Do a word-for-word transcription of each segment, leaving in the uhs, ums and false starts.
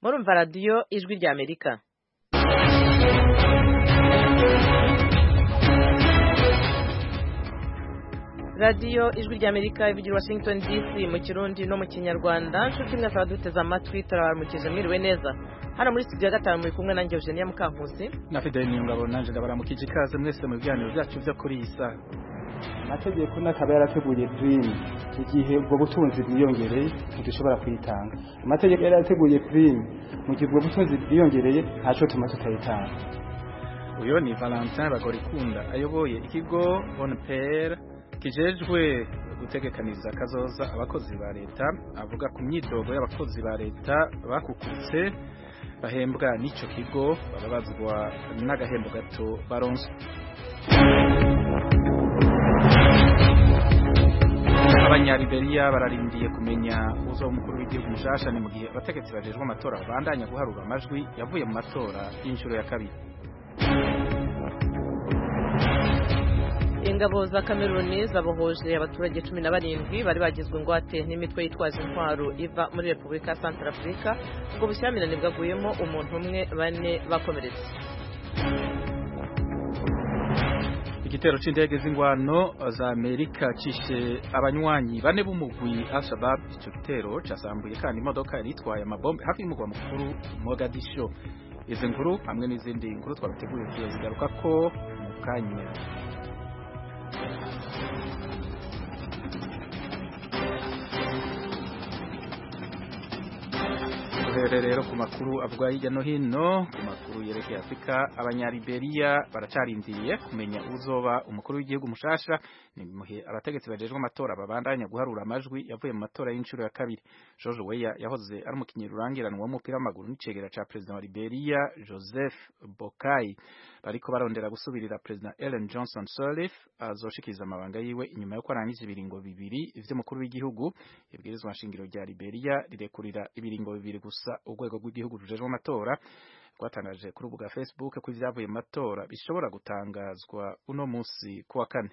murumva radiyo ijwi rya Amerika. radiyo ijwi rya Amerika ivugira Washington D C mu Kirundi no mu Kinyarwanda. Nshuti mwese abaduteze amatwi turabaramukije mwiriwe neza. Hano muri studio ya gatanu muri kumwe nanjye Eugenia Mukankusi na Fidel Niyongabo nanje ndabaramukije ikaze mwese mu biganiro byacu byo kuri isa. Amategeko n'akaba yarateguye dream igihe ubwo butunzi bwiyongereye ntidushobora kwitanga. Amategeko yarateguye dream mu gihe ubwo butunzi bwiyongereye ntaco tuma tutayitanga. Uyo ni Valentin Bagorikunda ayoboye ikigo Bonpere kijejwe gutegekaniza kazoza abakozi ba leta, avuga ku myidogo y'abakozi ba leta bakukutse bahembwa n'ico kigo babazwa n'agahembo gato baronswa. Abanyaliberia bararindiye kumenya uzo umukuru w'igihugu mushasha ni mu gihe abategetsi bajejwe amatora bandanya guharura amajwi yavuye mu matora y'inshuro ya kabiri. Ingabo za Cameroon zabohoje abaturage cumi na barindwi bari bagizwe ingwate n'imitwe yitwaje intwaro iva muri Republika ya Centrafrica, ngo bushyamirane bwaguyemo umuntu umwe, bane bakomeretse. Igitero c'indege z'ingwano za Amerika cishe abanywanyi bane b'umugwi Al-Shabaab. Ico gitero casambuye kandi imodoka yitwaye amabombe hafi y'umugwa mukuru Mogadisho. Izi nkuru hamwe n'izindi nkuru twabateguye tuzigaruka ko mu kanya. Rero ku makuru avuga hirya no hino, ku makuru yerekeye Afrika, abanyaliberia baracarindiye kumenya uzoba umukuru w'igihugu mushasha ni muhe abategetsi bajejwe amatora babandanya guharura amajwi yavuye mu matora y'inshuro ya kabiri. George Weah yahoze ari umukinyi rurangiranwa w'umupira w'amaguru n'icegera ca president wa Liberia Joseph Boakai bariko barondera gusubirira president Ellen Johnson Sirleaf azoshikiriza amabanga yiwe inyuma yo kwarangije ibiringo bibiri ivy'umukuru w'igihugu. Ibwirizwa nshingiro rya Liberia rirekurira ibiringo bibiri gusa urwego rw'igihugu rujejwe amatora rwatangaje kuri urubuga Facebook ko ivyavuye mu matora bishobora gutangazwa uno musi kuwa kane.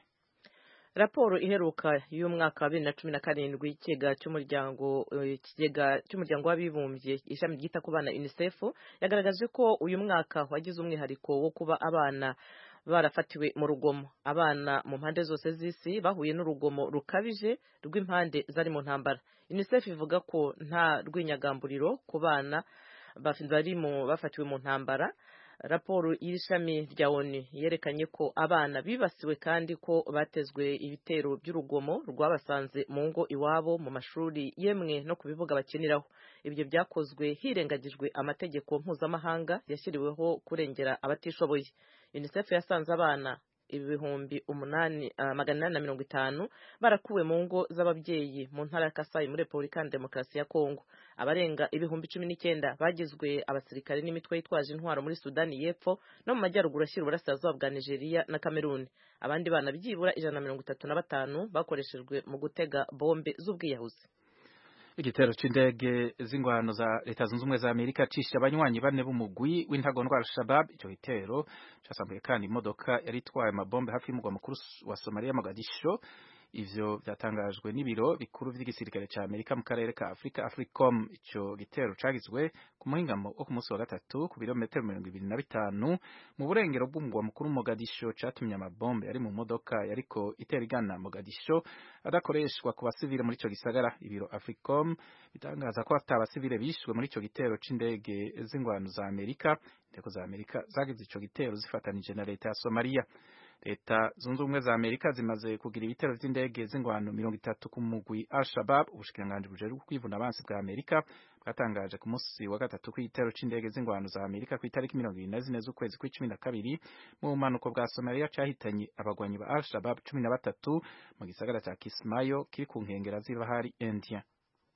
Raporo iheruka y'umwaka wa bibiri na cumi na karindwi ikigega cy'umuryango ikigega cy'umuryango w'abibumbye ishami ryita ku bana UNICEF yagaragaje ko uyu mwaka wagize umwihariko wo kuba abana barafatiwe mu rugomo. Abana mu mpande zose z'isi bahuye n'urugomo rukabije rw'impande zari mu ntambara. UNICEF ivuga ko nta rwinyagamburiro ku bana bafindwarimo bafatiwe mu ntambara. Raporo y'ishami rya ONU yerekanye ko abana bibasiwe kandi ko batezwe ibitero by'urugomo rwabasanze mu ngo iwabo, mu mashuri, yemwe no ku bibuga bakiniraho. Ibyo byakozwe hirengagijwe amategeko mpuzamahanga yashyiriweho kurengera abatishoboye. UNICEF yasanze abana ibihumbi umunani magana inani na mirongo itanu barakuwe mu ngo z'ababyeyi mu ntara ya Kasai muri Republika ya Demokarasi ya Kongo. Abarenga ibihumbi cumi n'icyenda bagizwe abasirikare n'imitwe yitwaje intwaro muri Sudani y'Epfo no mu majyaruguru ashyira uburasirazuba bwa Nigeria na Cameroon. Abandi bana byibura ijana na mirongo itatu na batanu bakoreshejwe mu gutega bombe z'ubwiyahuzi. Igitero c'indege z'ingwano za Leta Zunze Ubumwe za Amerika cishe abanywanyi bane b'umugwi w'intagondwa Al-Shabaab. Ico gitero casambuye kandi imodoka yari itwaye amabombe hafi y'umugwa mukuru wa Somalia Mogadisho. Ivyo byatangajwe n'ibiro bikuru vy'igisirikare ca Amerika mu karere ka Afrika Africom. Ico gitero cagizwe ku muhingamo wo ku munsi wa gatatu ku birometero mirongo ibiri na bitanu mu burengero bw'umugwa mukuru Mogadisho, catumye amabombe yari mu modoka yariko itera igana Mogadisho adakoreshwa ku basivile muri ico gisagara. Ibiro Africom bitangaza ko ata basivile bishwe muri ico gitero c'indege z'ingwano za Amerika. Indege za Amerika zagize ico gitero zifatanije na leta ya Somalia. Leta Zunze Ubumwe za Amerika zimaze kugira ibitero vy'indege z'ingwano mirongo itatu ku mugwi Al-Shabaab. Ubushikiranganji bujejwe kwivuna abansi bwa Amerika bwatangaje ku munsi wa gatatu ko igitero c'indege z'ingwano za Amerika ku itariki mirongo ibiri na zine z'ukwezi kw'icumi na kabiri mu bumanuko bwa Somalia cahitanye abagwanyi ba Al-Shabaab cumi na batatu mu gisagara ca Kismayo kiri ku nkengera z'ibahari India.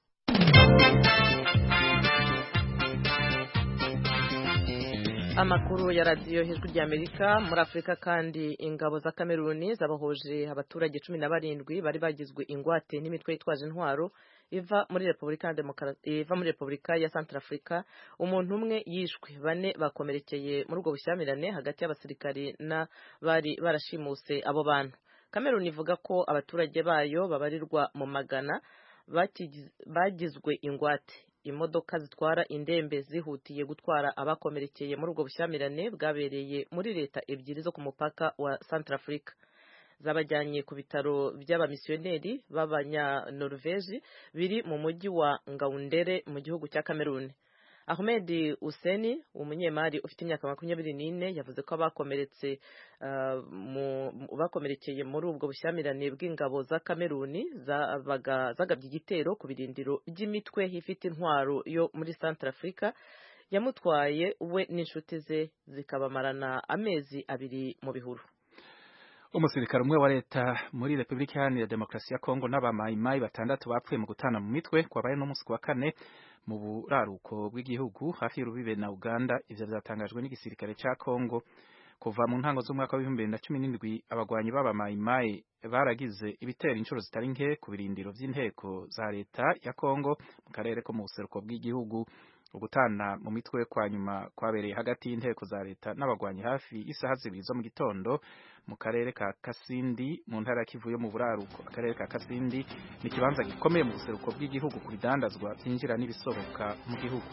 Amakuru ya radiyo hejuru rya Amerika. Muri Afrika kandi ingabo za Cameroon zabahoje abaturage cumi na barindwi bari bagizwe ingwate n'imitwe yitwaje intwaro iva muri Republika Demokarasi iva muri Republika ya Centrafrica. Umuntu umwe yishwe, bane bakomerekeye muri ubwo bushyamirane hagati y'abasirikari na bari barashimuse abo bantu. Cameroon ivuga ko abaturage bayo babarirwa mu magana bagizwe ingwate. imodoka zitwara indembe zihutiye gutwara abakomerekeye muri ubwo bushyamirane bwabereye muri leta ebyiri zo ku mupaka wa Centrafrica. Zabajyanye ku bitaro by'abamisiyoneri b'abanya-Norvège biri mu mujyi wa Ngaoundéré mu gihugu cya Cameroon. Ahmed Hussein, umunyemari ufite imyaka makumyabiri n'ine, yavuze ko abakomeretse uh, mu bakomerekeye muri ubwo bushyamirane bw'ingabo za Cameroon zabaga zagabye igitero ku birindiro by'imitwe ifite intwaro yo muri Centrafrica, yamutwaye we n'inshuti ze zikabamarana amezi abiri mu bihuru. Umusirikare umwe wa leta muri Republika Iharanira Demokarasi ya Kongo n'abamayimayi batandatu bapfuye mu gutana mu mitwe kwabaye no musi wa kane mu buraruko bw'igihugu hafi y'urubibe na Uganda. Ivyo byatangajwe n'igisirikare ca Kongo. Kuva mu ntango z'umwaka wa bibiri na cumi n'indwi abagwanyi b'abamayimayi baragize ibitero inshuro zitari nke ku birindiro vy'inteko za leta ya Kongo mu karere ko mu buseruko bw'igihugu. Ugutana mu mitwe kwa nyuma kwabereye hagati y'inteko za leta n'abagwanyi hafi isaha zibiri zo mu gitondo mu karere ka Kasindi mu ntara ya Kivu yo mu buraruko. Akarere ka Kasindi ni kibanza gikomeye mu buseruko bw'igihugu ku bidandazwa byinjira n'ibisohoka mu gihugu.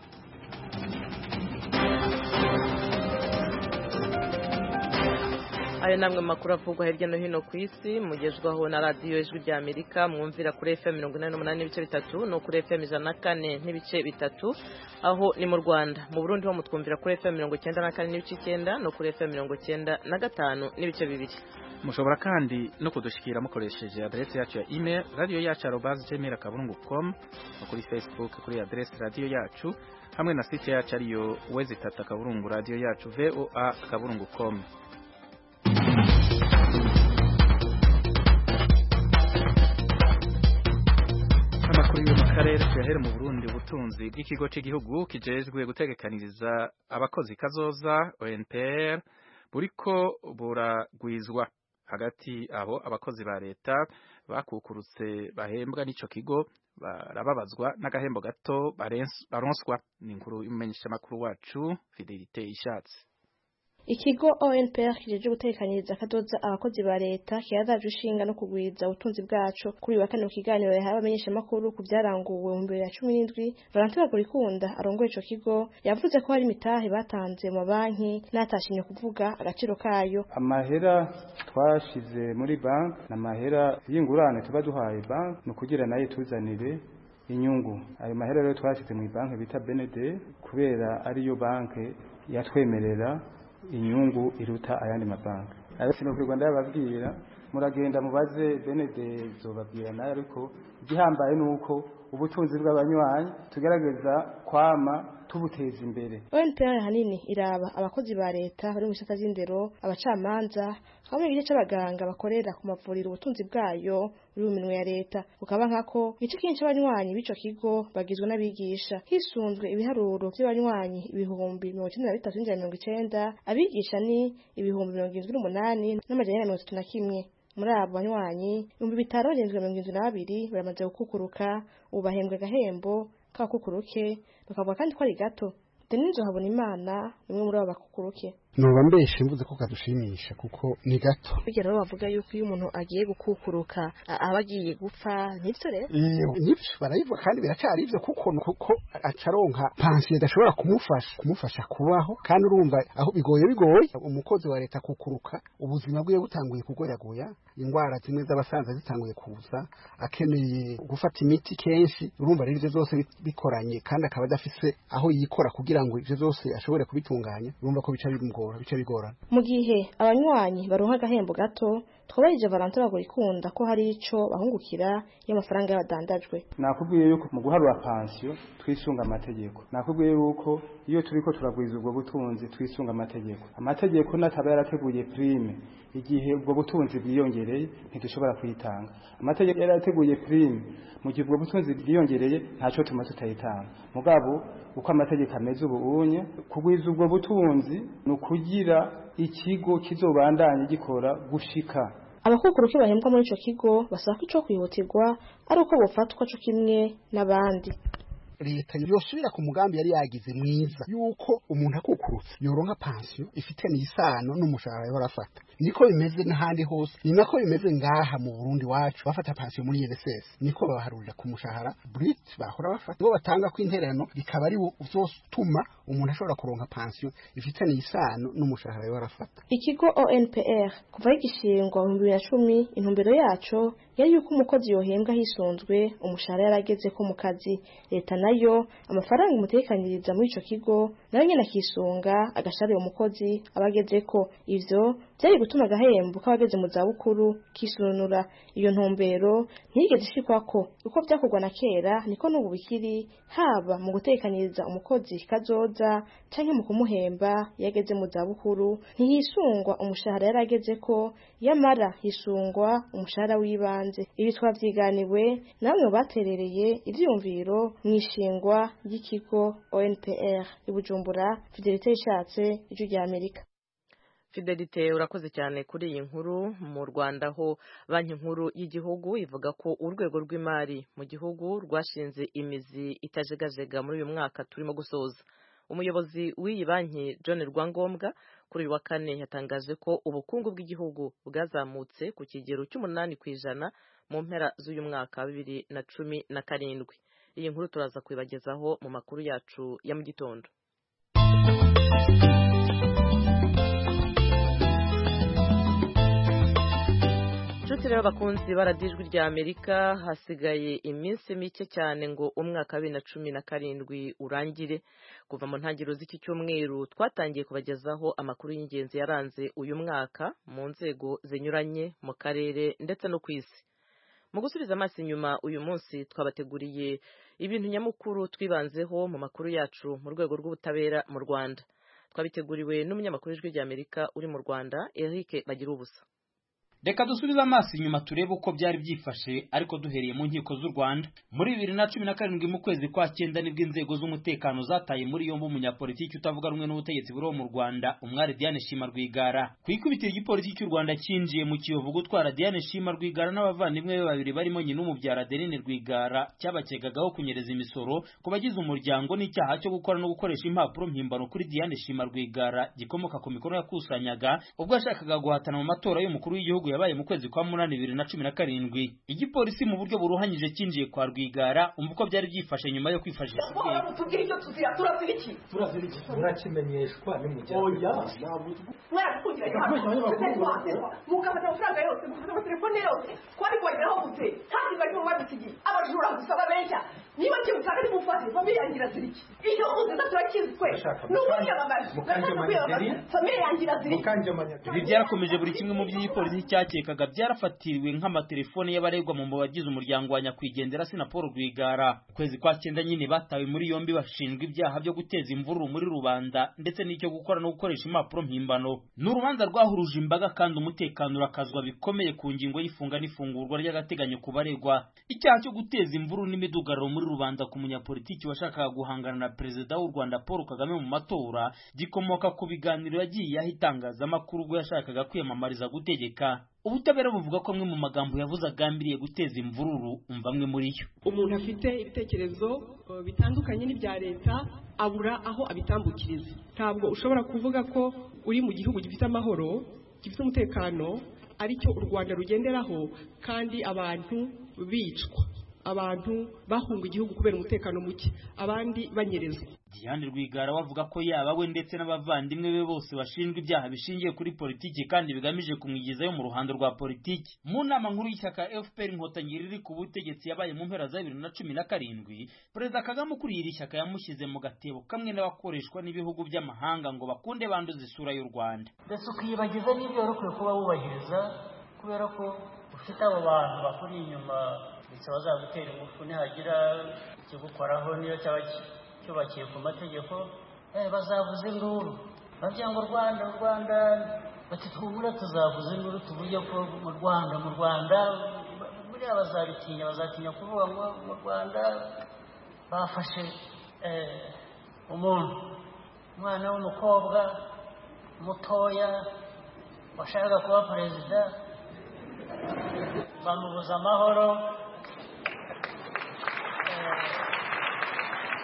Ayo namwe makuru avugwa hirya no hino ku isi mugezwaho na radiyo Ijwi rya Amerika, mwumvira kuri F M mirongo inani n'umunani n'ibice bitatu no kuri F M ijana na kane n'ibice bitatu aho ni mu Rwanda. Mu Burundi ho mutwumvira kuri F M mirongo icyenda na kane n'ibice icyenda no kuri F M mirongo icyenda na gatanu n'ibice bibiri. Mushobora kandi no kudushikira mukoresheje adresse yacu ya email radio yacu arobase gmail akaburungu com no kuri Facebook kuri adresse radio yacu hamwe na site yacu ariyo wezi tatu akaburungu radio yacu voa akaburungu com. Amakuru yo mu karere yahere mu Burundi, ubutunzi bw'ikigo cy'igihugu kijejwe gutegekaniriza abakozi kazoza O N P R buriko buragwizwa. Hagati abo abakozi ba leta bakukurutse bahembwa n'ico kigo barababazwa n'agahembo gato baronswa. Ni inkuru y'umumenyesha makuru wacu Fidelite Ishatse. Ikigo O N P R kijeje gutekanyiriza kadoza abakozi ba leta kiyazaje ushinga no kugwiza ubutunzi bwacu. Kuri wa kane mu kiganiro yahawe abamenyesha makuru ku byaranguwe mu bibiri na cumi n'indwi, Valentin Bagorikunda arongoye ico kigo yavuze ko hari imitahe batanze mu banki natashimye kuvuga agaciro kayo. Amahera twashize muri bank na mahera y'ingurane tuba duhaye bank no kugira nayo tuzanire inyungu. Ayo mahera rero twashize mu bank bita B N D kubera ari yo bank yatwemerera inyungu iruta ayandi mabanki. Ayo sinubwirwa ndababwira muragenda mubaze B N D zobabwira nayo, ariko igihambaye nuko ubutunzi bw'abanywanyi tugerageza kwama tubuteza imbere. O N P R hanini iraba abakozi ba leta bari mu gisata c'indero, abacamanza, hamwe n'igice c'abaganga bakorera ku mavuriro. Ubutunzi bwayo buri mu minwe ya leta, ukaba nkako igice kinshi abanywanyi b'ico kigo bagizwe n'abigisha. Hisunzwe ibiharuro by'abanywanyi ibihumbi mirongo icenda na bitatu n'ijana mirongo icenda, abigisha ni ibihumbi mirongo irindwi n'umunani n'amajana mirongo itatu na kimwe. Muri abo banywanyi ibihumbi bitanu bagizwe mirongo irindwi na babiri baramaze gukukuruka, ubu bahembwe agahembo kakukuruke, bakavuga kandi ko ari gato. Deninzo habona Imana nimwe muri abo bakukuruke. Noba mbeshe mvuze ko kadushimisha kuko ni gato. Bigera bavuga yuko iyo umuntu agiye gukukuruka abagiye gupfa nivyo rero. Nivyo barayivuga kandi biracari ivyo kuko kuko acaronka pension idashobora kumufasha kumufasha kubaho, kandi urumva aho bigoye bigoye umukozi wa leta kukuruka ubuzima bwiye butanguye kugoyagoya, ingwara zimwe z'abasanza zitanguye kuza, akeneye gufata imiti kenshi. Urumva rero ivyo zose bikoranye kandi akaba adafise aho yikora kugira ngo ivyo zose ashobore kubitunganya, urumva ko bica bimugora bica bigorana. Mu gihe abanywanyi baronka agahembo gato, twabarije Valentin Bagorikunda ko hari ico bahungukira iyo amafaranga y'abadandajwe. Nakubwiye yuko mu guharura pension twisunga amategeko. Nakubwiye yuko iyo turiko turagwiza ubwo butunzi twisunga amategeko. Amategeko nataba yarateguye prime igihe ubwo butunzi bwiyongereye ntidushobora kuyitanga. Amategeko yarateguye prime mu gihe ubwo butunzi bwiyongereye ntaco tuma tutayitanga. Mugabo uko amategeko ameze ubu unye kugwiza ubwo butunzi no kugira ikigo kizobandanye gikora gushika. Abakukuruke bahembwa muri ico kigo basaba ko ico kwihutirwa ari uko bofatwa cyo kimwe n'abandi. leta yosubira ku mugambi yari yagize mwiza yuko umuntu akukurutse yoronka pension ifitanye isano n'umushahara yorafata. Niko bimeze n'ahandi hose, ni nako bimeze ngaha mu Burundi wacu. Bafata pension muri N S S niko babaharurira ku mushahara brut bahora bafata, ngo batanga ku intererano bikaba ari uzotuma umuntu ashobora kuronka pension ifitanye isano n'umushahara yorafata. Ikigo O N P R kuva igishingwa mu bibiri na cumi intumbero yaco yari yuko umukozi yohembwa hisunzwe umushahara yarageze ko mu kazi. Leta nayo amafaranga umutekaniriza muri ico kigo nayo nyene akisunga agashara uwo mukozi abageze ko. Ivyo byari gutuma agahembo k'abageze mu za bukuru kisununura. Iyo ntumbero ntiyigeze ishikwako uko byakorwa na kera, niko n'ubu bikiri, haba mu gutekaniriza umukozi kazoza canke mu kumuhemba yageze mu za bukuru. Ntihisungwa umushahara yarageze ko, yamara hisungwa umushahara w'ibanze. Ibi twavyiganiwe namwe baterereye ivyumviro mwishingwa ry'ikigo O N P R i Bujumbura. Fidelite ishatse ijwi rya Amerika. Fidelite, urakoze cyane kuri iyi nkuru. Mu Rwanda ho banki nkuru y'igihugu ivuga ko urwego rw'imari mu gihugu rwashinze imizi itajegajega muri uyu mwaka turimo gusoza. Umuyobozi w'iyi banki John Rwangombwa kuri uyu wa kane yatangaje ko ubukungu bw'igihugu bwazamutse ku kigero cy'umunani ku ijana mu mpera z'uyu mwaka wa bibiri na cumi na karindwi. Iyi nkuru turaza kwibagezaho mu makuru yacu ya mu gitondo. Rero bakunzi baradijwi rya Amerika, hasigaye iminsi mike cyane ngo umwaka wa bibiri na cumi na karindwi urangire. Kuva mu ntangiriro z'iki cyumweru twatangiye kubagezaho amakuru y'ingenzi yaranze uyu mwaka mu nzego zinyuranye mu karere ndetse no ku isi. Mu gusubiza amaso inyuma, uyu munsi twabateguriye ibintu nyamukuru twibanzeho mu makuru yacu mu rwego rw'ubutabera mu Rwanda. Twabiteguriwe n'umunyamakuru w'ijwi rya Amerika uri mu Rwanda, Eric Bagirubusa. Reka dusubize amaso inyuma turebe uko byari byifashe, ariko duhereye mu nkiko z'u Rwanda. Muri bibiri na cumi na karindwi mu kwezi kwa cyenda nibwo inzego z'umutekano zataye muri yombi umunyapolitiki utavuga rumwe n'ubutegetsi buriho mu Rwanda, umwari Diane Shima Rwigara. Ku ikubitiro ry'ipolitiki cy'u Rwanda cyinjiye mu Kiyovu gutwara Diane Shima Rwigara n'abavandimwe be babiri barimo nyina umubyara Adeline Rwigara, cyabakegagaho kunyereza imisoro ku bagize umuryango n'icyaha cyo gukora no gukoresha impapuro mpimbano kuri Diane Shima Rwigara gikomoka ku mikono yakusanyaga ubwo yashakaga guhatana mu matora y'umukuru w'igihugu yabaye mu kwezi kwa munani bibiri na cumi na karindwi. Igipolisi mu buryo buruhanyije cyinjiye kwa Rwigara, umva uko byari byifashe nyuma yo kwifashisha ubwenge. Tubwire icyo tuzira, turazira iki? Turazira iki? Murakimenyeshwa n'umujyana. Oya, ntabwo mwarakugira y'abantu. Mukafata amafaranga yose, mukafata amatelefone yose. Kwari kwageraho gute? Kandi bari mu babisigiye. Abajura gusaba benshi. Niba kimutaka ni mufate, famille yangira ziriki. Iyo uziza turakizi twe. N'ubundi abamaji. Famille yangira ziriki. Ibi byarakomeje buri kimwe mu by'ipolisi cyakekaga byarafatiriwe nk'amatelefone y'abaregwa mu bagize umuryango wa nyakwigendera Sina Paul Rwigara. Kwezi kwa cyenda nyine batawe muri yombi bashinjwa ibyaha byo guteza imvururu muri rubanda ndetse n'icyo gukora no gukoresha impapuro mpimbano. N'urubanza rwahuruje imbaga kandi umutekano urakazwa bikomeye ku ngingo y'ifunga n'ifungurwa ry'agateganyo ku baregwa. Icyaha cyo guteza imvururu n'imidugararo muri rubanda ku munyapolitiki washakaga guhangana na perezida w'u Rwanda Paul Kagame mu matora gikomoka ku biganiro yagiye ahitangaza amakuru ubwo yashakaga kwiyamamariza gutegeka. Ubutabera buvuga ko amwe mu magambo yavuze agambiriye guteza imvururu, umva amwe muri yo. Umuntu afite ibitekerezo bitandukanye n'ibya leta abura aho abitambukiriza. Ntabwo ushobora kuvuga ko uri mu gihugu gifite amahoro, gifite umutekano, aricyo u Rwanda rugenderaho, kandi abantu bicwa, abantu bahunga igihugu kubera umutekano muke, abandi banyerezwa. Diane Rwigara wavuga ko yaba we ndetse n'abavandimwe be bose bashinjwa ibyaha bishingiye kuri politiki kandi bigamije kumwigizayo mu ruhando rwa politiki. Mu nama nkuru y'ishyaka F P R Inkotanyi riri ku butegetsi yabaye mu mpera za bibiri na cumi na karindwi, Perezida Kagame ukuriye iri shyaka yamushyize mu gatebo kamwe n'abakoreshwa n'ibihugu by'amahanga ngo bakunde banduza isura y'u Rwanda. Mbese ukiyibagiza n'ibyo wari ukwiye kuba wubahiriza, kubera ko ufite abo bantu bakuri inyuma ndetse bazagutera ingufu nihagira ikigukoraho niyo cyaba cyubakiye ku mategeko, eh bazavuza induru bavuga ngo Rwanda u Rwanda bati tubura tuzavuza induru tuvuye ko mu Rwanda mu Rwanda muri abazabitinya bazatinya kuvuga ngo mu Rwanda bafashe eh umuntu umwana w'umukobwa mutoya washaka kuba perezida bamubuza amahoro.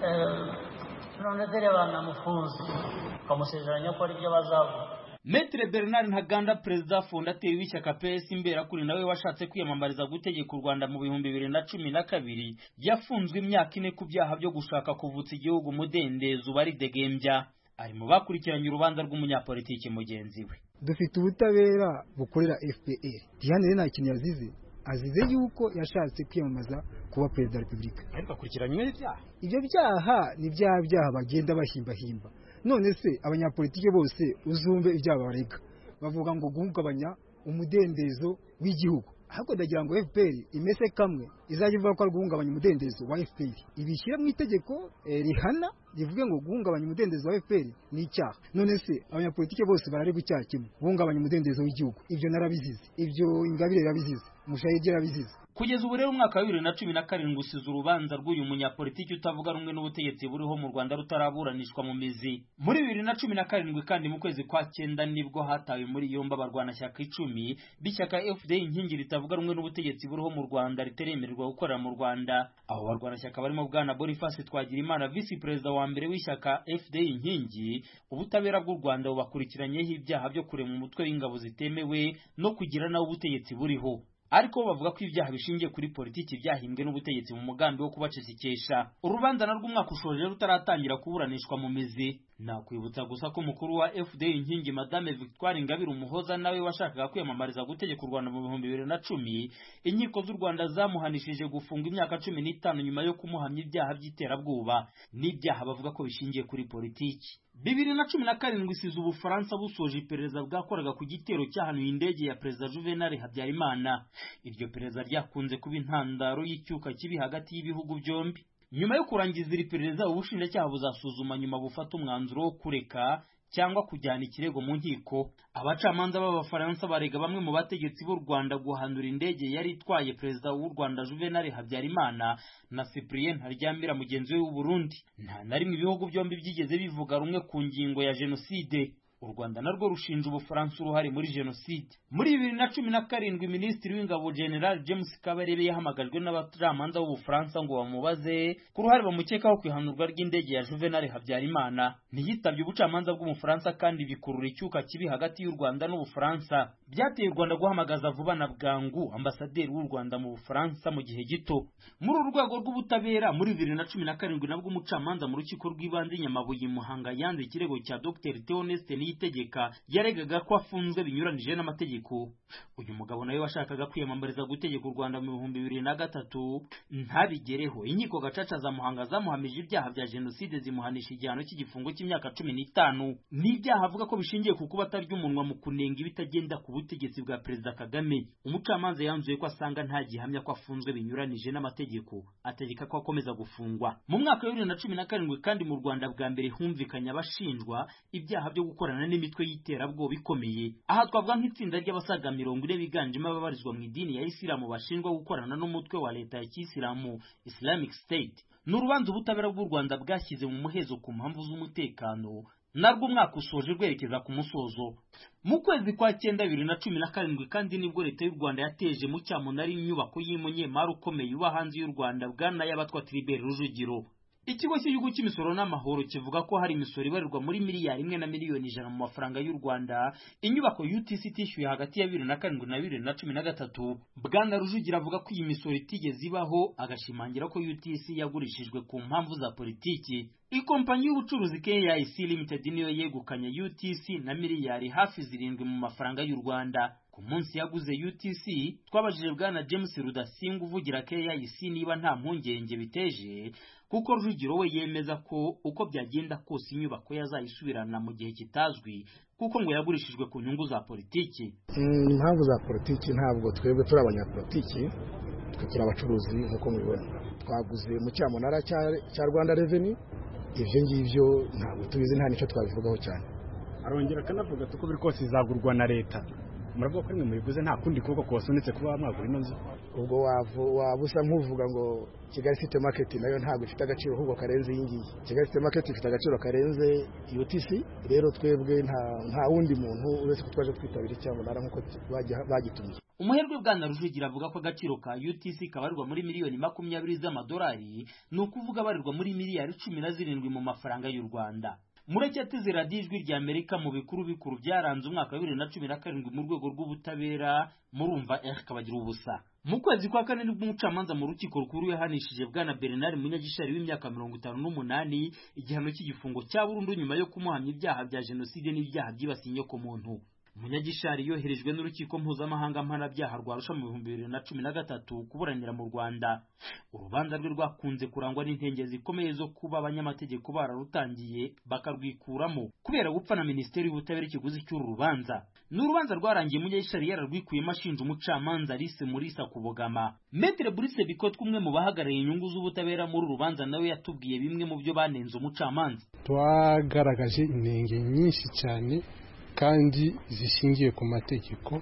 none dore banamufunze ukamusezeranya ko ari byo bazavuga. Maître Bernard Ntaganda, perezida fondateri w'ishyaka P S Imberakuri, nawe washatse kwiyamamariza gutegeka u Rwanda mu bihumbi bibiri na cumi na kabiri, yafunzwe imyaka ine ku byaha byo gushaka kuvutsa igihugu umudendezo baridegembya. Ari mu bakurikiranye urubanza rw'umunyapolitiki mugenzi we. Dufite ubutabera bukorera F P R. Diane nta kintu yazize, azize yuko yashatse kwiyamamaza kuba perezida wa Repubulika. Ariko akurikiranywe ibyaha. Ibyo byaha ni bya byaha bagenda bahimbahimba. None se abanyapolitike bose uzumve ibyaha barega, bavuga ngo guhungabanya umudendezo w'igihugu. Ahubwo ndagira ngo F P R imese kamwe izajya ivuga ko ari guhungabanya umudendezo wa F P R, ibishyira mu itegeko eh, rihana rivuge ngo guhungabanya umudendezo wa F P R ni icyaha. None se abanyapolitike bose bararega icyaha kimwe, guhungabanya umudendezo w'igihugu. Ibyo narabizize, ibyo Ingabire yarabizize, Mushayidi yarabizize. Kugeza ubu rero umwaka wa bibiri na cumi na karindwi usize urubanza rw'uyu munyapolitiki utavuga rumwe n'ubutegetsi buriho mu Rwanda rutaraburanishwa mu mizi. Muri bibiri na cumi na karindwi kandi mu kwezi kwa cyenda nibwo hatawe muri yombi abarwanashyaka icumi b'ishyaka F D I inkingi ritavuga rumwe n'ubutegetsi buriho mu Rwanda riteremererwa gukorera mu Rwanda. Abo barwanashyaka barimo bwana Boniface Twagirimana, visi perezida wa mbere w'ishyaka F D I inkingi. Ubutabera bw'u Rwanda bubakurikiranyeho ibyaha byo kurema umutwe w'ingabo zitemewe no kugira nawo ubutegetsi buriho. Ariko bavuga ko ibyaha bishingiye kuri politiki byahimbwe n'ubutegetsi mu mugambi wo kubacecekesha. Urubanza narwo umwaka ushoje rutaratangira kuburanishwa mu mizi. Nakwibutsa gusa ko mukuru wa F D I inkingi Madame Victoire Ingabire Umuhoza nawe washakaga kwiyamamariza gutegeka u Rwanda mu bihumbi bibiri na cumi, inkiko z'u Rwanda zamuhanishije gufunga imyaka cumi n'itanu nyuma yo kumuhamya ibyaha by'iterabwoba n'ibyaha bavuga ko bishingiye kuri politiki. bibiri na cumi na karindwi isize Ubufaransa busoje iperereza bwakoraga ku gitero cyahanuye indege ya Perezida Juvenal Habyarimana. Iryo perereza ryakunze kuba intandaro y'icyuka kibi hagati y'ibihugu byombi. Nyuma yo kurangiza iri perereza, ubushinjacyaha buzasuzuma nyuma bufata umwanzuro wo kureka cyangwa kujyana ikirego mu nkiko. Abacamanza b'Abafaransa barega bamwe mu bategetsi b'u Rwanda guhanura indege yari itwaye perezida w'u Rwanda Juvenal Habyarimana na Cyprien Ntaryamira mugenzi we w'u Burundi. Nta na rimwe ibihugu byombi byigeze bivuga rumwe ku ngingo ya jenoside. U Rwanda narwo rushinja Ubufaransa uruhare muri jenoside. Muri bibiri na cumi na karindwi Minisitiri w'Ingabo General James Kabarebe yahamagajwe n'abacamanza b'Ubufaransa ngo bamubaze ku ruhare bamukekaho kwihanurwa ry'indege ya Juvenal Habyarimana. Ntiyitabye ubucamanza bw'Umufaransa kandi bikurura icyuka kibi hagati y'u Rwanda n'Ubufaransa. Byateye u Rwanda guhamagaza vuba na bwangu ambasaderi w'u Rwanda mu Bufaransa mu gihe gito. Muri uru rwego rw'ubutabera muri bibiri na cumi na karindwi nabwo umucamanza mu rukiko rw'ibanze Nyamabuye Muhanga yanze ikirego cya Dr Theoneste Niyitegeka yaregaga ko afunzwe binyuranije n'amategeko. Uyu mugabo nawe washakaga kwiyamamariza gutegeka u Rwanda mu bihumbi bibiri na gatatu ntabigereho. Inkiko gacaca za Muhanga zamuhamije ibyaha bya jenoside zimuhanisha igihano cy'igifungo cy'imyaka cumi n'itanu. N'ibyaha avuga ko bishingiye ku kuba atarya umunwa mu kunenga ibitagenda ku butegetsi bwa Perezida Kagame. Umucamanza yanzuye ko asanga nta gihamya ko afunzwe binyuranije n'amategeko, ategeka ko akomeza gufungwa. Mu mwaka wa bibiri na cumi na karindwi kandi mu Rwanda bwa mbere humvikanye abashinjwa ibyaha byo gukorana n'imitwe y'iterabwoba ikomeye. Aha twavuga nk'itsinda ry'abasaga mirongo ine biganjemo ababarizwa mu idini ya Isilamu bashinjwa gukorana n'umutwe wa leta ya Kisilamu Islamic State. N'urubanza ubutabera bw'u Rwanda bwashyize mu muhezo ku mpamvu z'umutekano narwo umwaka usoje rwerekeza ku musozo. Mu kwezi kwa cyenda bibiri na cumi na karindwi kandi nibwo leta y'u Rwanda yateje mu cyamunara inyubako y'umunyemari ukomeye uba hanze y'u Rwanda bwana y'abatwa Tribert Rujugiro. Ikigo cy'igihugu cy'imisoro n'amahoro kivuga ko hari imisoro ibarirwa muri miliyari imwe na miliyoni ijana mu mafaranga y'u Rwanda inyubako U T C itishyuye hagati ya bibiri na karindwi na bibiri na cumi na gatatu. Bwana Rujugira avuga ko iyi misoro itigeze ibaho, agashimangira ko U T C yagurishijwe ku mpamvu za politiki. Ikompanyi y'ubucuruzi K I C Limited niyo yegukanye U T C na miliyari hafi zirindwi mu mafaranga y'u Rwanda. Ku munsi yaguze U T C twabajije bwana James Rudasinga uvugira K I C niba nta mpungenge biteje, kuko Rujugiro we yemeza ko uko byagenda kose inyubako yazayisubirana mu gihe kitazwi, kuko ngo yagurishijwe ku nyungu za politiki. Impamvu za politiki ntabwo twebwe turi abanyapolitiki, twe turi abacuruzi nk'uko mubibona. Twaguze mu cyamunara cya Rwanda Revenue, ivyo ngivyo ntabwo tubizi, nta nicyo twabivugaho cyane. Arongera kanavuga tuko biri kose izagurwa na leta. Muravuga ko nimwe mubiguze nta kundi kuko kwasunitse kuba mwagura ino nzu. Ubwo wavu wabusa nk'uvuga ngo Kigali City Market nayo ntabwo ifite agaciro ahubwo karenze yingiye. Kigali City Market ifite agaciro karenze U T C. Rero twebwe nta nta wundi muntu uretse ko twaje kwitabira cyamunara nkuko bagitumye. umuherwe Bwana Rujugira avuga ko agaciro ka U T C kabarirwa muri miliyoni makumyabiri z'amadolari ni ukuvuga barirwa muri miliyari cumi na zirindwi mu mafaranga y'u Rwanda. Murekateze radiyo ijwi rya Amerika mu bikuru bikuru byaranze umwaka wa bibiri na cumi na karindwi mu rwego rw'ubutabera murumva Eric Kabagira ubusa. Mu kwezi kwa kane nibwo umucamanza mu rukiko rukuru yahanishije Bwana Bernard Munyagishari w'imyaka mirongo itanu n'umunani igihano cy'igifungo cya burundu nyuma yo kumuhamya ibyaha bya jenoside n'ibyaha byibasiye inyoko muntu. Munyagishari yoherejwe n'urukiko mpuzamahanga mpanabyaha rwa Arusha mu bihumbi bibiri na cumi na gatatu kuburanira mu Rwanda. Urubanza rwe rwakunze kurangwa n'intenge zikomeye zo kuba abanyamategeko bararutangiye bakarwikuramo kubera gupfa na Minisiteri y'Ubutabera ikiguzi cy'uru rubanza. Ni urubanza rwarangiye Munyagishari yararwikuyemo ashinja umucamanza Alice Murisa kubogama. Maître Brice Bikotwa umwe mu bahagarariye inyungu z'ubutabera muri uru rubanza nawe yatubwiye bimwe mu byo banenze umucamanza. Twagaragaje intenge nyinshi cyane kandi zishingiye ku mategeko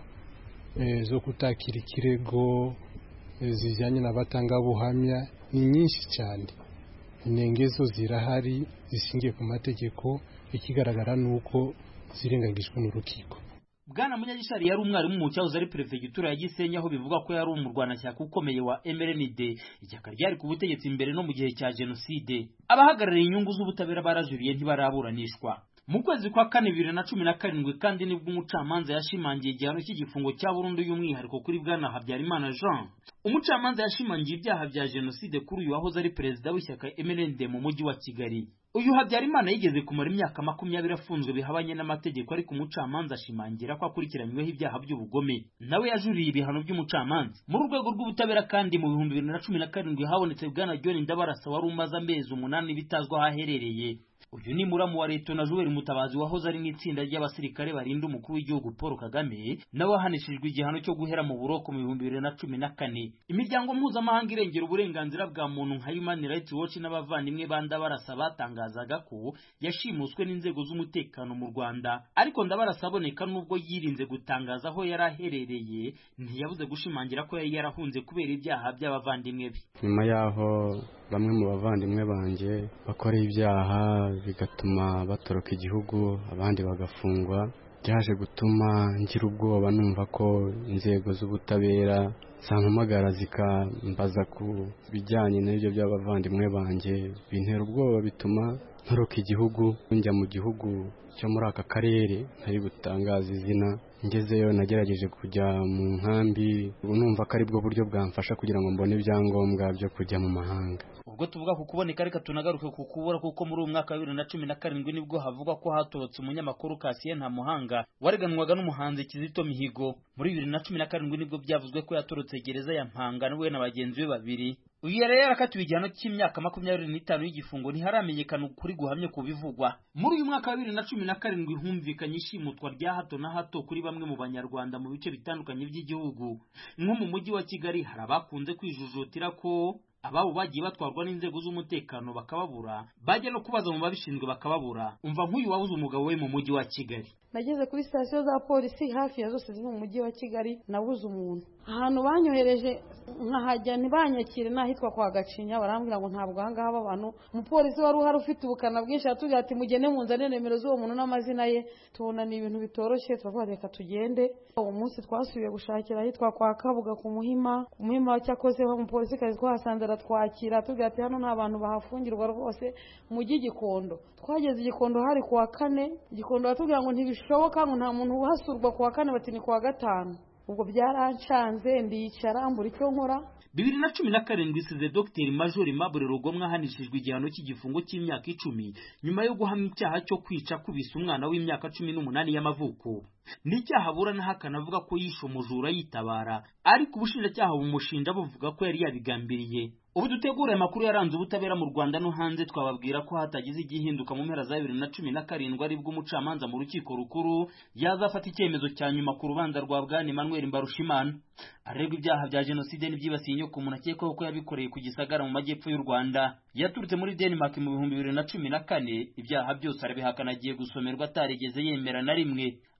zo kutakira ikirego zijyanye n'abatangabuhamya ni nyinshi cyane. Intenge zo zirahari zishingiye ku mategeko, ikigaragara nuko zirengagijwe n'urukiko. Bwana Munyagishari yari umwarimu mu cyahoze ari perefegitura ya Gisenyi aho bivuga ko yari umurwanashyaka ukomeye wa M R N D, ishyaka ryari ku butegetsi imbere no mu gihe cya jenoside. Abahagarariye inyungu z'ubutabera barajuriye ntibaraburanishwa. Mu kwezi kwa kane bibiri na cumi na karindwi kandi nibwo umucamanza yashimangiye igihano cy'igifungo cya burundu y'umwihariko kuri Bwana Habyarimana Jean. Umucamanza yashimangiye ibyaha bya jenoside kuri uyu wahoze ari perezida w'ishyaka M R N D mu mujyi wa Kigali. Uyu Habyarimana yigeze kumara imyaka makumyabiri afunzwe bihabanye n'amategeko, ariko umucamanza ashimangira ko akurikiranyweho ibyaha by'ubugome. Nawe yajuriye ibihano by'umucamanza. Mu rwego rw'ubutabera kandi mu bihumbi bibiri na cumi na karindwi habonetse Bwana John Ndabarasa wari umaze amezi umunani bitazwa aho aherereye. Uyu ni muramu wa Leta na Joel Mutabazi wahoze ari n'itsinda ry'abasirikare barinda umukuru w'igihugu Paul Kagame, nawe ahanishijwe igihano cyo guhera mu buroko mu bihumbi bibiri na cumi na kane. Imiryango mpuzamahanga irengera uburenganzira bwa muntu nka Human Rights Watch n'abavandimwe ba Ndabarasa batangazaga ko yashimuswe n'inzego z'umutekano mu Rwanda, ariko Ndabarasa aboneka nubwo yirinze gutangaza aho yari aherereye, ntiyabuze gushimangira ko yari yarahunze kubera ibyaha by'abavandimwe be. Nyuma yaho bamwe mu bavandimwe banjye bakoreye ibyaha bigatuma batoroka igihugu, abandi bagafungwa, byaje gutuma ngira ubwoba numva ko inzego z'ubutabera zampamagara zikambaza ku bijyanye n'ibyo by'abavandimwe banjye. Bintera ubwoba bituma ntoroka igihugu, njya mu gihugu cyo muri aka karere ntari gutangaza izina. Ngezeyo nagerageje kujya mu nkambi, ubu numva ko ari bwo buryo bwamfasha kugira ngo mbone ibyangombwa byo kujya mu mahanga. Ubwo tuvuga ku kuboneka reka tunagaruke ku kubura, kuko muri uyu mwaka wa bibiri na cumi na karindwi nibwo havugwa ko hatobotse umunyamakuru Cassien Ntamuhanga wareganwaga n'umuhanzi Kizito Mihigo. Muri bibiri na cumi na karindwi nibwo byavuzwe ko yatorotse gereza ya Mpanga we na bagenzi be babiri. Uyu yari yarakatiwe igihano cy'imyaka makumyabiri n'itanu y'igifungo, ntiharamenyekana ukuri guhamye ku bivugwa. Muri uyu mwaka wa bibiri na cumi na karindwi humvikanye ishimutwa rya hato na hato kuri bamwe mu Banyarwanda mu bice bitandukanye by'igihugu. Nko mu mujyi wa Kigali hari abakunze kwijujutira ko ababo bagiye batwarwa n'inzego z'umutekano bakababura, bajya no kubaza mu babishinzwe bakababura. Umva nk'uyu wabuze umugabo we mu mujyi wa Kigali. Nageze kuri sitasiyo za polisi hafi ya zose ziri mu mujyi wa Kigali, nabuze umuntu. Ahantu banyohereje nkahajya ntibanyakire, nahitwa kwa Gacinya, barambwira ngo ntabwo ahangaha aba bantu. Umupolisi wari uhari ufite ubukana bwinshi atubwira ati mugende munzane nimero z'uwo muntu n'amazina ye. Tubona ni ibintu bitoroshye, turavuga reka tugende. Uwo munsi twasubiye gushakira ahitwa kwa Kabuga ku Muhima. Ku Muhima cyakozeho umupolisi kazi twahasanze aratwakira, atubwira ati hano nta bantu bahafungirwa rwose mu Gikondo. Twageze Gikondo hari kuwa kane, Gikondo batubwira ngo ntibishoboka, ngo nta muntu uhasurwa kuwa kane, bati ni kuwa gatanu. Ubwo byarancanze ndicara mbura icyo nkora. bibiri na cumi na karindwi isize Dr Major Aimable Rugomwa ahanishijwe igihano cy'igifungo cy'imyaka icumi nyuma yo guhamya icyaha cyo kwica kubisa umwana w'imyaka cumi n'umunani y'amavuko. N'icyaha aburana hakanavuga ko yishe umujura yitabara, ariko ubushinjacyaha bumushinja buvuga ko yari yabigambiriye. Ubu dutegura amakuru yaranze ubutabera mu Rwanda no hanze, twababwira ko hatagize igihinduka mu mpera za bibiri na cumi na karindwi aribwo umucamanza mu rukiko rukuru yazafata icyemezo cya nyuma ku rubanza rwa Bwana Emmanuel Mbarushimana aregwa ibyaha bya jenoside n'ibyibasiye inyoko umuntu akekwaho ko yabikoreye ku Gisagara mu majyepfo y'u Rwanda. Yaturutse muri Denmark mu bihumbi bibiri na cumi na kane, ibyaha byose arabihakana, agiye gusomerwa atarigeze yemera na rimwe.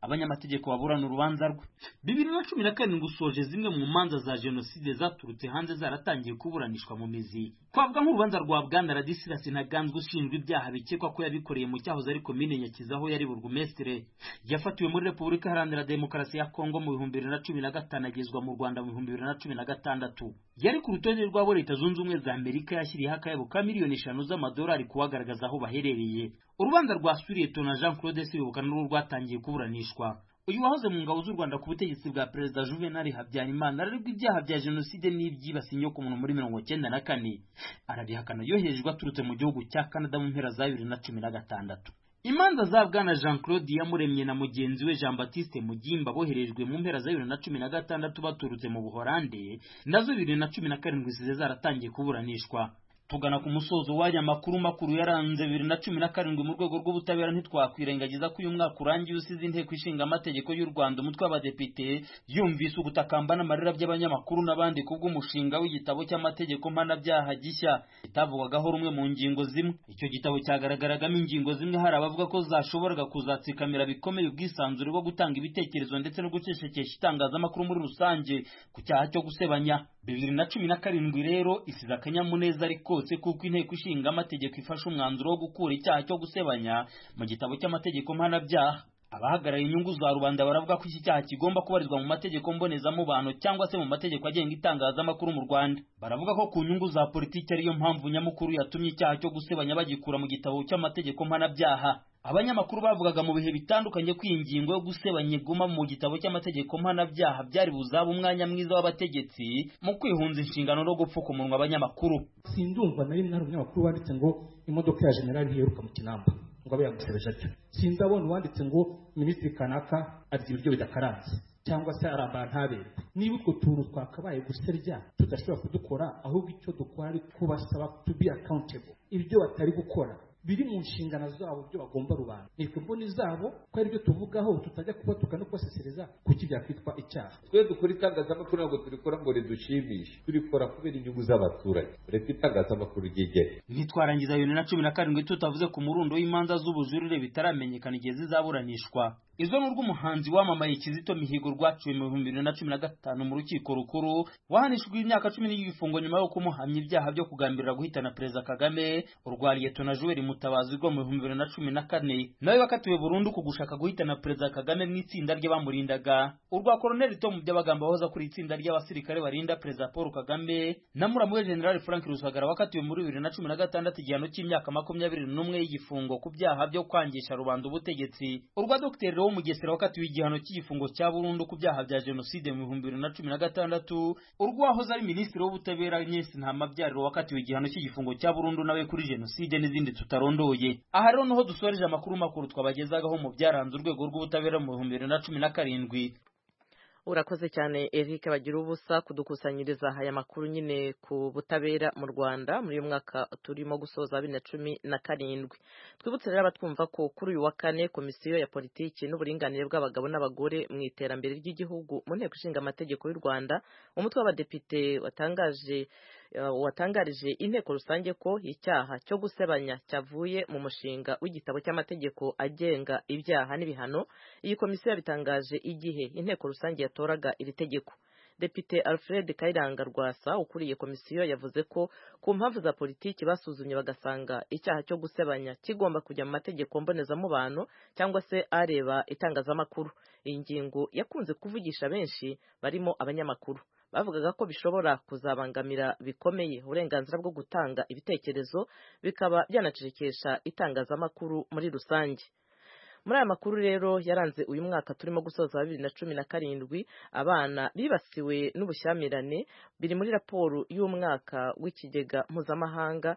abanyamategeko baburana urubanza rwe. bibiri na cumi na karindwi usoje zimwe mu manza za jenoside zaturutse hanze zaratangiye kuburanishwa mu mizi. Twavuga nk'urubanza rwa Bwana Ladislas Ntaganzwa ushinjwa ibyaha bikekwa ko yabikoreye mu cyahoze ari komine Nyakizu aho yari burugumestre. Yafatiwe muri Repubulika Iharanira Demokarasi ya Kongo mu bihumbi bibiri na cumi na gatanu agezwa mu Rwanda mu bihumbi bibiri na cumi na gatandatu. Yari ku rutonde rw'abo Leta Zunze Ubumwe za Amerika yashyiriyeho akayabo ka miliyoni eshanu z'amadolari kubagaragaza aho baherereye. Urubanza rwa Suriyeto na Jean Claude Sibuka n'uru rwatangiye kuburanishwa. Uyu wahoze mu ngabo z'u Rwanda ku butegetsi bwa Perezida Juvenal Habyarimana ararigwa ibyaha bya jenoside n'ibyibasiye inyokomuntu muri mirongo cyenda na kane. Arabihakana yoherejwe aturutse mu gihugu cya Canada mu mpera za bibiri na cumi na gatandatu. Imanza za Bwana Jean Claude Iyamuremye na mugenzi we Jean Baptiste Mugimba boherejwe mu mpera za bibiri na cumi na gatandatu baturutse mu Buholande, nazo bibiri na cumi na karindwi zize zaratangiye kuburanishwa. Tugana ku musozo w'aya makuru makuru yaranze bibiri na cumi na karindwi mu rwego rw'ubutabera ntitwakwirengagiza ko uyu mwaka urangiye usize inteko ishinga amategeko y'u Rwanda umutwe w'abadepite yumvise ugutakamba n'amarira by'abanyamakuru n'abandi kubw'umushinga w'igitabo cy'amategeko mpanabyaha gishya kitavugwagaho rumwe mu ngingo zimwe. Icyo gitabo cyagaragaragamo ingingo zimwe hari abavuga ko zashoboraga kuzatsikamira bikomeye ubwisanzure bwo gutanga ibitekerezo ndetse no gucecekesha itangazamakuru muri rusange ku cyaha cyo gusebanya. bibiri na cumi na karindwi rero isize akanyamuneza ariko kuko inteko ishinga amategeko ifashe umwanzuro wo gukura icyaha cyo gusebanya mu gitabo cy'amategeko mpanabyaha. Abahagarariye inyungu za rubanda baravuga ko iki cyaha kigomba kubarizwa mu mategeko mbonezamubano cyangwa se mu mategeko agenga itangazamakuru mu Rwanda. Baravuga ko ku nyungu za politiki ariyo mpamvu nyamukuru yatumye icyaha cyo gusebanya bagikura mu gitabo cy'amategeko mpanabyaha. Abanyamakuru bavugaga mu bihe bitandukanye ko iyi ngingo yo gusebanya iguma mu gitabo cy'amategeko mpanabyaha byari buzaba umwanya mwiza w'abategetsi mu kwihunza inshingano no gupfuka umunwa abanyamakuru. Sindumva na rimwe hari umunyamakuru wanditse ngo imodoka ya generali ntiheruka mu Kinamba ngo abe yamusebeje atyo. Sindabona uwanditse ngo minisitiri kanaka arya ibiryo bidakaranze cyangwa se arambara ntaberwe. Niba utwo tuntu twakabaye guserya tudashobora kudukora, ahubwo icyo dukora ari kubasaba to be accountable. Ibyo batari gukora biri mu nshingano zabo byo bagomba rubanda. Niko mboni zabo ko ari byo tuvugaho tutajya kuba tukano kwasesereza kuki byakwitwa icyaha. Twe dukora itangazamakuru ntabwo turikora ngo ridushimishe, turikora kubera inyungu z'abaturage. Reka itangazamakuru ryigere. Nitwarangiza bibiri na cumi na karindwi tutavuze ku murundo w'imanza z'ubujurire bitaramenyekana igihe zizaburanishwa. Izo n'urwo umuhanzi wamamaye Kizito Mihigo rwaciwe mu bihumbi bibiri na cumi na gatanu mu rukiko rukuru wahanishijwe imyaka cumi n'igifungo nyuma yo kumuhamya ibyaha byo kugambirira guhitana Perezida Kagame. Urwa Liyetona Joel Mutabazi rwo mu bihumbi bibiri na cumi na kane nawe bakatiwe burundu ku gushaka guhitana Perezida Kagame mu itsinda ry'abamurindaga. Urwa Colonel Tom Byabagamba wahoza kuri itsinda ry'abasirikare barinda Perezida Paul Kagame na muramu we General Frank Rusagara wakatiwe muri bibiri na cumi na gatandatu igihano cy'imyaka makumyabiri n'umwe y'igifungo ku byaha byo kwangisha rubanda ubutegetsi. Urwa Dr wo Mugesera wakatiwe igihano cy'igifungo cya burundu ku byaha bya jenoside mu bihumbi bibiri na cumi na gatandatu. Urwahoze ari minisitiri w'ubutabera Agnes Ntamabyariro wakatiwe igihano cy'igifungo cya burundu nawe kuri jenoside n'izindi tutarondoye. Aha rero niho dusoreje amakuru makuru twabagezagaho mu byaranze urwego rw'ubutabera mu bihumbi bibiri na cumi na karindwi. Urakoze cyane Eric bagira ubusa kudukusanyiriza aya makuru nyine ku butabera mu Rwanda muri uyu mwaka turimo gusoza bibiri na cumi na karindwi. Twibutse rero abatwumva ko kuri uyu wa kane komisiyo ya politiki n'uburinganire bw'abagabo n'abagore mu iterambere ry'igihugu mu nteko ishinga amategeko y'u Rwanda umutwe w'abadepite watangaje watangarije inteko rusange ko icyaha cyo gusebanya cyavuye mu mushinga w'igitabo cy'amategeko agenga ibyaha n'ibihano. Iyi komisiyo yabitangaje igihe inteko rusange yatoraga iri tegeko. Depite Alfred Kayiranga Rwasa ukuriye komisiyo yavuze ko ku mpamvu za politiki basuzumye bagasanga icyaha cyo gusebanya kigomba kujya mu mategeko mbonezamubano cyangwa se areba itangazamakuru. Iyi ngingo yakunze kuvugisha benshi barimo abanyamakuru. Bavugaga ko bishobora kuzabangamira bikomeye uburenganzira bwo gutanga ibitekerezo bikaba byanacecekesha itangazamakuru muri rusange. Muri aya makuru rero yaranze uyu mwaka turimo gusoza bibiri na cumi na karindwi abana bibasiwe n'ubushyamirane biri muri raporo y'umwaka w'ikigega mpuzamahanga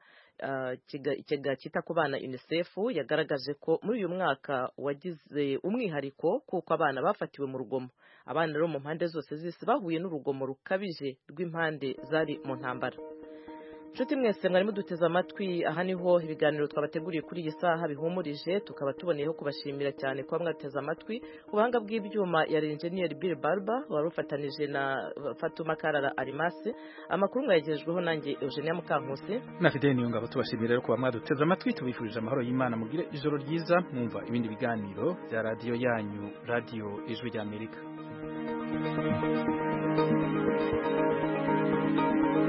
ikigega cyita ku bana UNICEF yagaragaje ko muri uyu mwaka wagize umwihariko kuko abana bafatiwe mu rugomo. Abana rero mu mpande zose z'isi bahuye n'urugomo rukabije rw'impande zari mu ntambara. nshuti mwese mwari muduteze amatwi aha niho ibiganiro twabateguriye kuri iyi saha bihumurije tukaba tuboneyeho kubashimira cyane kuba mwateze amatwi ubuhanga bw'ibyuma ya engineer Bill Barber wari ufatanije na Fatuma Karara Arimase amakuru mwayegejweho nanjye Eugenia Mukankusi na Fidel Niyongabo tubashimira rero kuba mwaduteze amatwi tubifurije amahoro y'Imana mugire ijoro ryiza mwumva ibindi biganiro bya radio yanyu radio Ijwi ry'Amerika.